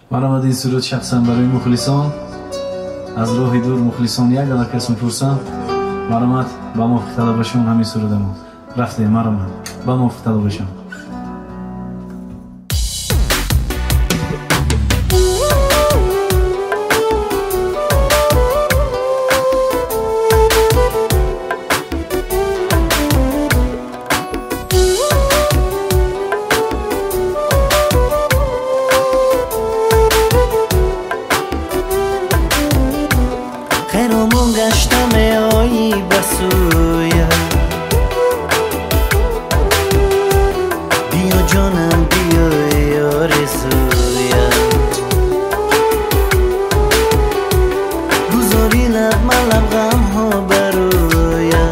مرا این سرود شخصا برای مخلصان از راه دور مخلصان یک کس میپرسم مرا با موافق طلبشون همین سرودم رفته مرا با موافق طلبشون خیرمون گشتم آیی بسویا بیا جانم بیا ای آرزویا گذاری لب من غم ها برویا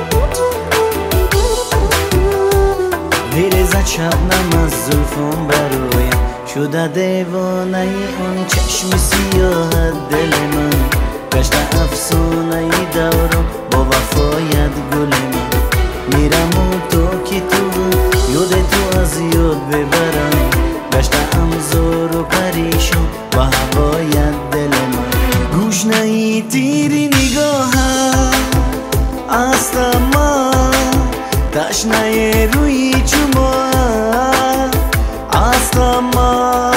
ویرزد شبنم از زلفون برویا شده دیوانه اون چشم سیاه دل من گشت افسانه ای دورم با وفایت گل من میرم و تو که تو یاد تو از یاد ببرم گشتم زار و پریشان با هوایت دل من گوش نهی تیری نگاهم است من تشنه روی چما است من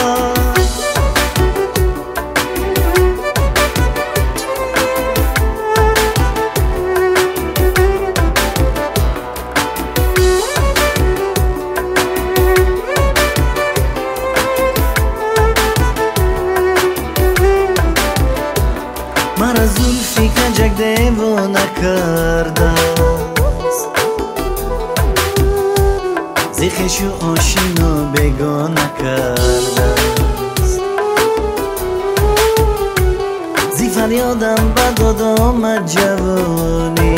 مرا زلفی کنجک دیوانه کرده است زیخشو آشنا بگانه کرده است زی فریادم بداد آمد جوانی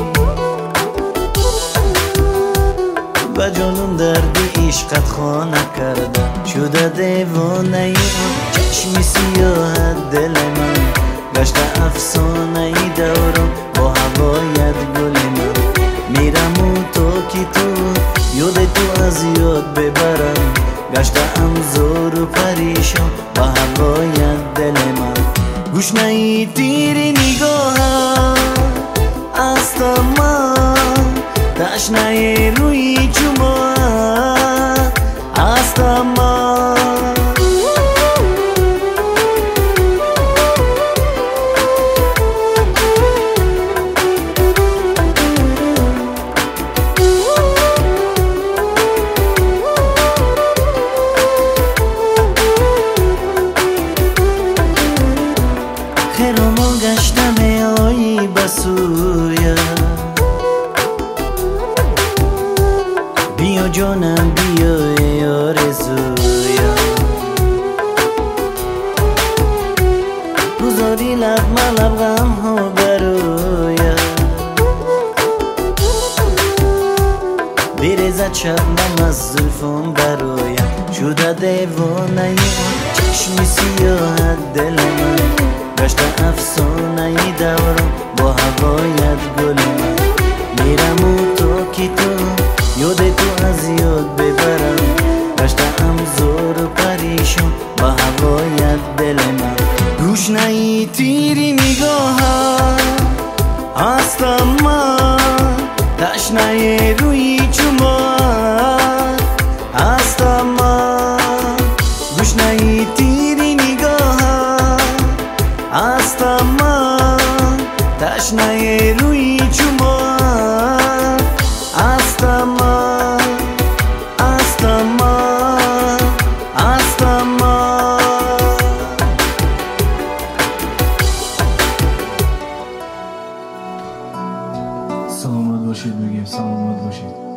و جانم دردی عشقت خانه کرده شده دیوانه ای چشم سیاه دل من گشت افسانه ای دورم با هوایت گل من میرم و تو که تو یاد تو از یاد ببرم گشتم زار و پریشان با هوایت دل من گوش نهی تیری نگاهم است من تشنه روی چما است من خیرمون گشتم آیی بسویا بیا جانم بیا ای آرزویا گذاری لب من غم ها برویا بیرزد شبنم از زلفون برویا شده دیوانه ای چشم سیاه دل من گشت افسانه ای دورم با هوایت گل من میرم و تو که تو یاد تو از یاد ببرم گشتم زار و پریشان با هوایت دل من گوش نهی تیری نگاهم است من تشنه روی چما است من گوش نهی تیری نگاهم است من تشنه روی چما است من است من است من سلامت باشید میگیم سلامت باشید